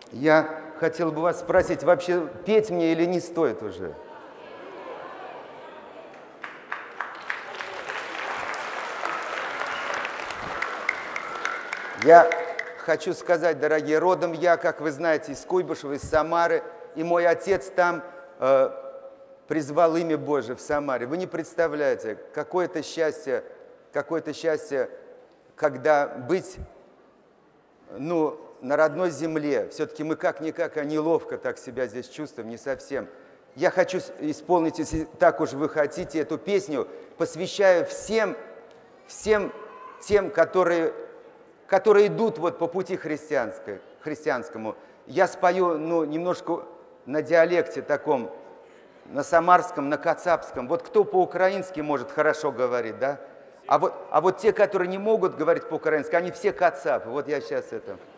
Я хотел бы вас спросить, вообще петь мне или не стоит уже? Я хочу сказать, дорогие, родом я, как вы знаете, из Куйбышева, из Самары, и мой отец там призвал имя Божие в Самаре. Вы не представляете, какое-то счастье, когда быть, на родной земле. Все-таки мы как-никак, а неловко так себя здесь чувствуем, не совсем. Я хочу исполнить, если так уж вы хотите, эту песню, посвящаю всем тем, которые идут вот по пути христианскому. Я спою, немножко на диалекте таком, на самарском, на кацапском. Вот кто по-украински может хорошо говорить, да? А вот те, которые не могут говорить по-украински, они все кацапы. Вот я сейчас это...